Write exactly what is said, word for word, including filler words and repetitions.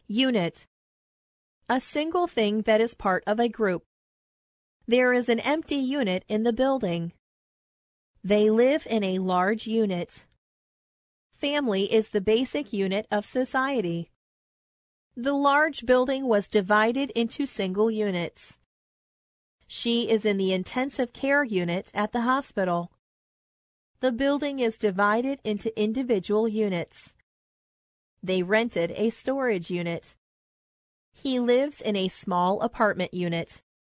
Unit. A single thing that is part of a group. There is an empty unit in the building. They live in a large unit. Family is the basic unit of society. The large building was divided into single units. She is in the intensive care unit at the hospital. The building is divided into individual units. They rented a storage unit. He lives in a small apartment unit.